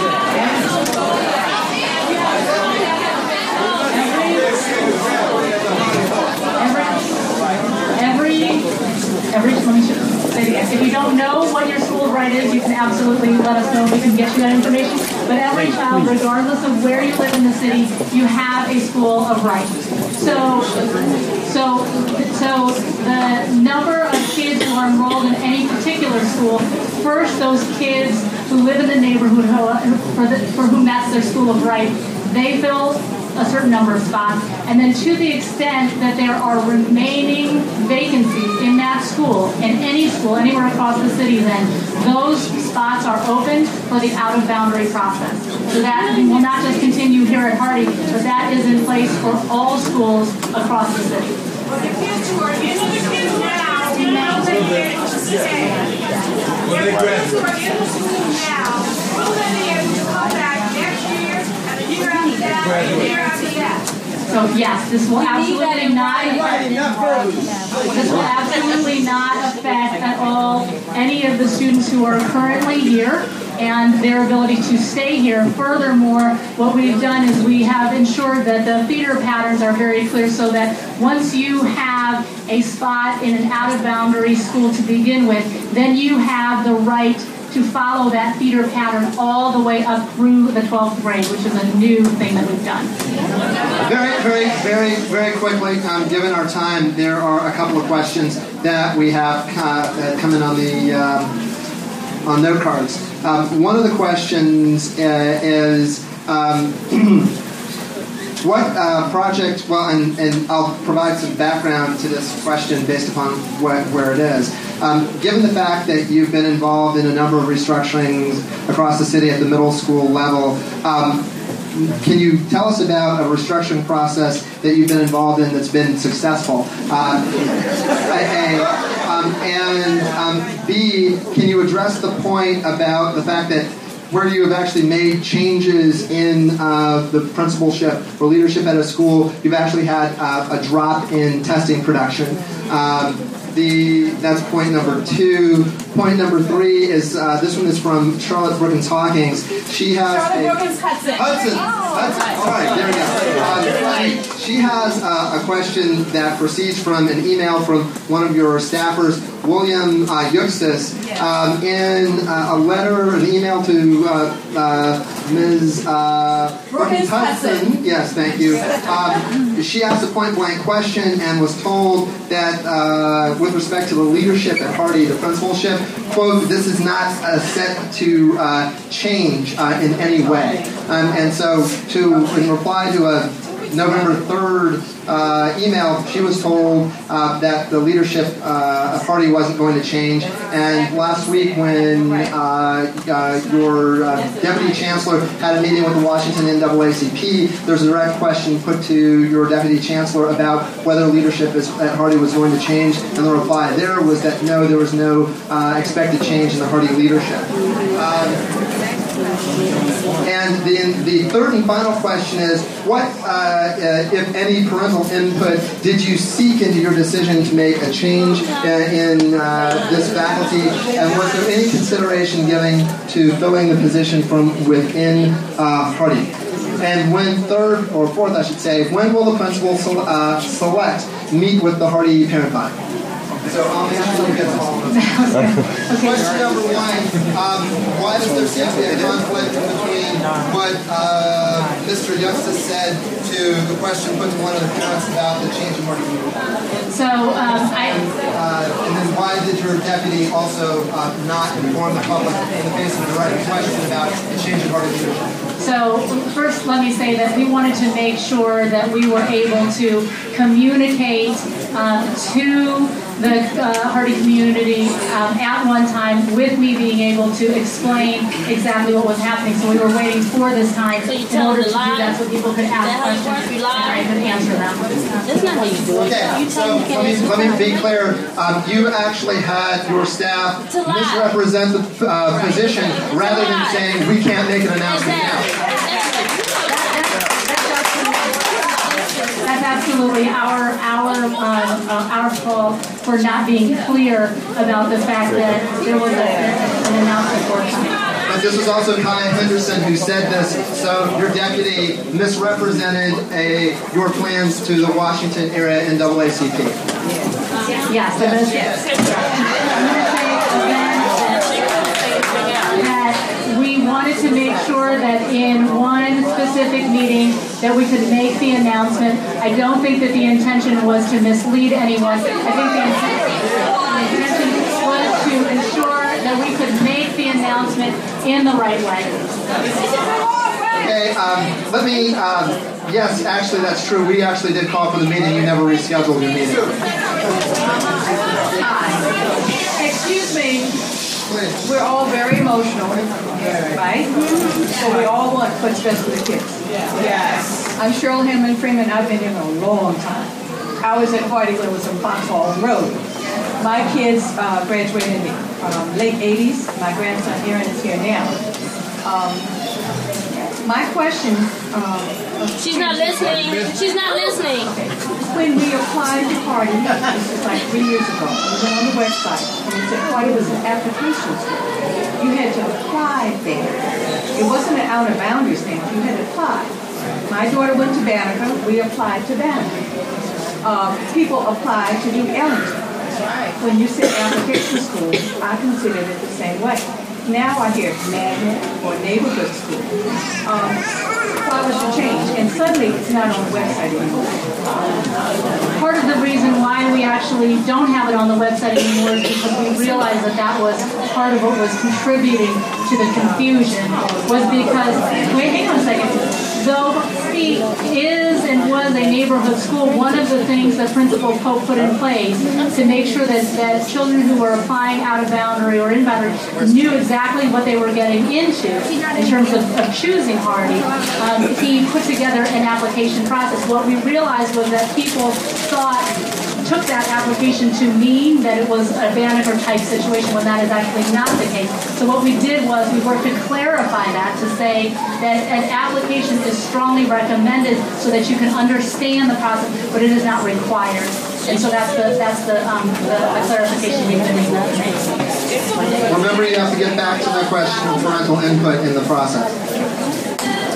Every, every, let me say it again. If you don't know what your school of right is, you can absolutely let us know. We can get you that information. But every child, regardless of where you live in the city, you have a school of right. So, so, so the number of kids who are enrolled in any particular school, first, those kids who live in the neighborhood who, for, the, for whom that's their school of right, they fill a certain number of spots. And then to the extent that there are remaining vacancies in that school, in any school, anywhere across the city, then those spots are open for the out-of-boundary process. So that will not just continue here at Hardy, but that is in place for all schools across the city. Well, the kids who are in the kids now, we know that they're able to stay. The kids who are in the school now, will they be able to come back next year and the year after that and the year after that? So yes, this will absolutely not affect, this will absolutely not affect at all any of the students who are currently here and their ability to stay here. Furthermore, what we've done is we have ensured that the feeder patterns are very clear so that once you have a spot in an out-of-boundary school to begin with, then you have the right to follow that feeder pattern all the way up through the twelfth grade, which is a new thing that we've done. Very, very, very, very quickly, um, given our time, there are a couple of questions that we have uh, that come in on the um, on note cards. Um, one of the questions uh, is um, what uh, project, well, and, and I'll provide some background to this question based upon what, where it is. Um, given the fact that you've been involved in a number of restructurings across the city at the middle school level, um, can you tell us about a restructuring process that you've been involved in that's been successful? Uh, A, um, and um, B, can you address the point about the fact that where you have actually made changes in uh, the principalship or leadership at a school, you've actually had uh, a drop in testing production? Um, The, that's point number two. Point number three is, uh, this one is from Charlotte Brookins Hawkins. She has Charlotte a... Brookins Hudson. Hudson. Oh, Hudson. All right, there we go. Um, she, she has uh, a question that proceeds from an email from one of your staffers William uh, Euxtis, um, in uh, a letter, an email to uh, uh, Miz Uh, Brooke Hudson. Yes, thank you. Um, she asked a point-blank question and was told that uh, with respect to the leadership at Hardy, the principalship, quote, this is not uh, set to uh, change uh, in any way. Um, and so to, in reply to a November third uh, email, she was told uh, that the leadership uh, of Hardy wasn't going to change. And last week when uh, uh, your uh, deputy chancellor had a meeting with the Washington N double A C P, there's a direct question put to your deputy chancellor about whether leadership is, at Hardy was going to change. And the reply there was that no, there was no uh, expected change in the Hardy leadership. Um, And then the third and final question is, what, uh, uh, if any, parental input did you seek into your decision to make a change uh, in uh, this faculty? And was there any consideration given to filling the position from within uh, Hardy? And when, third or fourth, I should say, when will the principal sele- uh, select meet with the Hardy parent body? So I'll make sure we get to all of this. Question number one, um, why does there seem to be a conflict between what uh, Mister Euxtis said to the question put to one of the parents about the change in Hardy leadership? So um, I... Uh, and then why did your deputy also uh, not inform the public in the face of a direct question about the change in Hardy leadership? So first, let me say that we wanted to make sure that we were able to communicate um, to the uh, Hardy community um, at one time with me being able to explain exactly what was happening. So we were waiting for this time So you in tell order the to do lie? that so people could ask questions and I could answer them. That's not how you do it. Okay, You so tell them let me, let me be clear. Um, you actually had your staff To lie. misrepresent the uh, position rather than saying we can't make an announcement now. That's absolutely our our um, uh, our fault for not being clear about the fact that there was a, an announcement forthcoming. But this was also Kaya Henderson who said this, so your deputy misrepresented a your plans to the Washington area N double A C P. Yes, so that's that we wanted to make sure that in one specific meeting that we could make the announcement. I don't think that the intention was to mislead anyone. I think the intention was to ensure that we could make the announcement in the right way. Okay, um, let me, um, yes, actually that's true. We actually did call for the meeting. You never rescheduled your meeting. Excuse me. We're all very emotional, right? So we all want what's best for the kids. Yes. I'm Cheryl Hammond Freeman. I've been here a long time. I was at Hardy when it was on Foxhall Road. My kids uh, graduated in the um, late eighties. My grandson Aaron is here now. Um, my question... Um, She's not listening. She's not listening. When we applied to Hardy, this was like three years ago, we went on the website, and it said Hardy was an application school. You had to apply there. It wasn't an out-of-boundaries thing. You had to apply. My daughter went to Banneker. We applied to Banneker. Uh, people applied to do Ellington. When you said application school, I considered it the same way. Now I hear magnet or neighborhood school. Um, why was the change? And suddenly it's not on the website anymore. Part of the reason why we actually don't have it on the website anymore is because we realized that that was part of what was contributing to the confusion. Was because, wait, hang on a second. Though Hardy is and was a neighborhood school, one of the things that Principal Pope put in place to make sure that, that children who were applying out of boundary or in boundary knew exactly what they were getting into in terms of, of choosing Hardy, um, he put together an application process. What we realized was that people thought, took that application to mean that it was a Banneker type situation when that is actually not the case. So what we did was we worked to clarify that to say that an application is strongly recommended so that you can understand the process, but it is not required. And so that's the that's the um, the, the clarification we've been able to make. Remember, you have to get back to the question of parental input in the process.